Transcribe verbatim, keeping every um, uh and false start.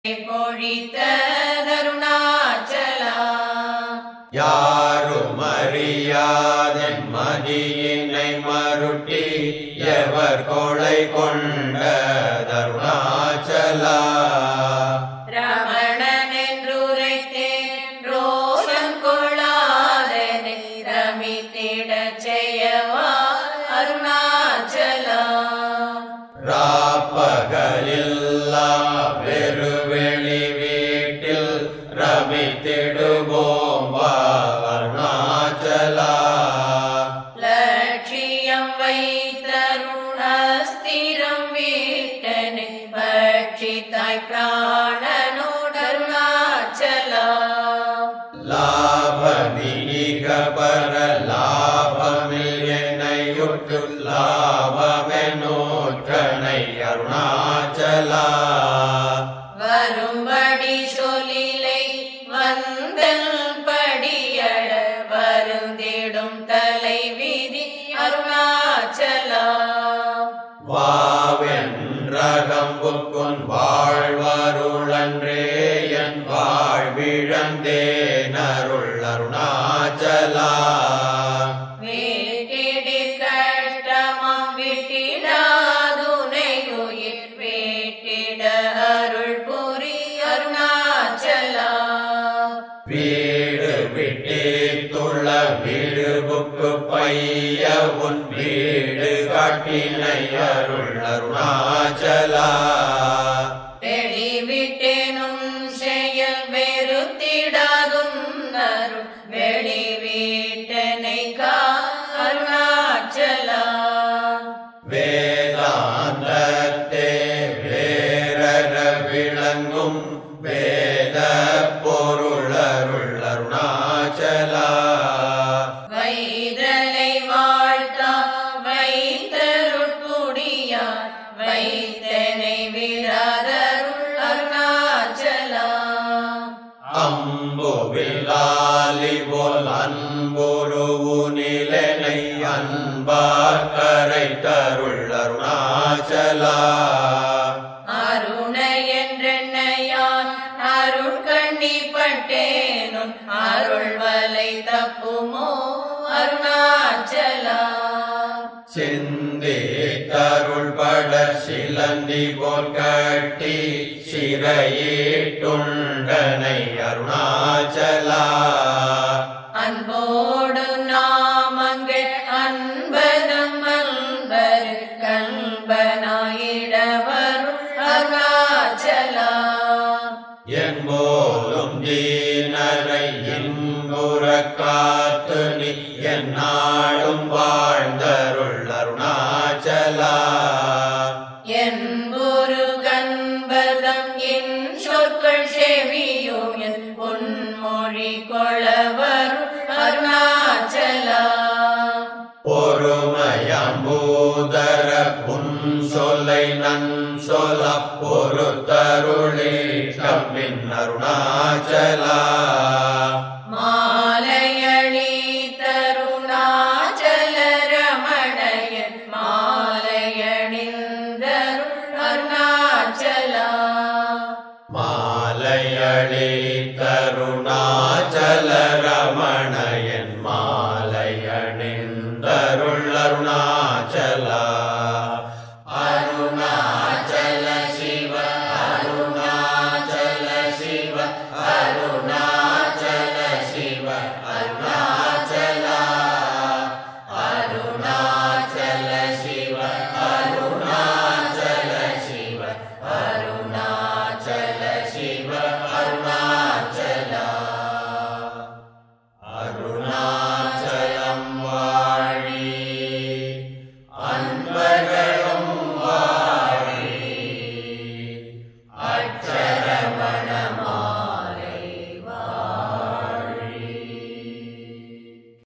பொழித்த தருணாச்சலா யாரும் அறியாதென் மதியினை மருட்டி எவர் கொலை கொண்ட தருணாச்சலா ரமணன் என்றுரைத்தேன் ரோஷம் கொள்ளாதனை ரமித்திடச் செய்யவா அருணாச்சலா ராப்பகலில்லா வெறுவெளி வீட்டில் ரமித்திடுவோம் வா அருணாச்சலா லட்சியம் வைத்தருணஸ்திரம் வீட்டனை பட்சித்தாய் பிராணனோடு அருணாச்சலா லாப நீக பர லாபமில் என்னையுற்று லாபமெனோற்றனை அருணாச்சலா வரும்படி சொல்லிலை வந்தல் படியட வருந்திடும் தலைவிதி அருணாச்சலா வாவென்றகம்புக்குன் வாழ்வருளன்றே என் வாழ்விழந்தேன் அருள் அருணாச்சலா வேட்டிடிற் கஷ்டமாம் விட்டிடாதுனையுயிர் வேட்டிட அருள் புரி அருணாச்சலா வீடு விட்டேத்துள்ள வீடுபுக்கு பைய உன் வீடு காட்டினை அருள் அருணாச்சலா வெளிவிட்டேனும் செயல் வெறுத்திடாதும் அருள் வெளிவிட்டனை கா அருணாச்சலா வேதாந்தத்தே வேரற விளங்கும் வேத பொருள் அருள் அருணாச்சலா வைதலை வாழ்த்தா வைத்தருட்குடியார் வைத்தனை விடாதருள் அருணாச்சலா அம்புவிலாலி போல் அன்புருவு நிலனை அன்பார் கரை தருள் அருணாச்சலா அருண என்றென்னையான் அருட்கண்ணி பட்டேனும் அருள் வலை தப்புமோ அருணாச்சலா சிந்தி தருள் பட சிலந்தி போல் கட்டி சிறையீட்டுண்டனை அருணாச்சலா அன்போடு நாமங்கள் அன்பதம் அன்பரு கண்பனாயிடவரும் அருணாச்சலா என்போதும் தீனரை இன்புற காத்து நீ எந்நாளும் வாழ்ந்தருள் அருணாச்சலா என்பொரு கண்பதம் என் சொற்கள் செவியும் என் பொன்மொழி கொளவரும் அருணாச்சலா பொறுமையம்பூதர புன் சொல்லை நன் சொல்ல பொறுத்தருளீட்டம் மின் அருணாச்சலா மாலையளி தருணாச்சல ரமணயன் மாலையணிந்தருள் அருணாச்சலா மாலையளித்த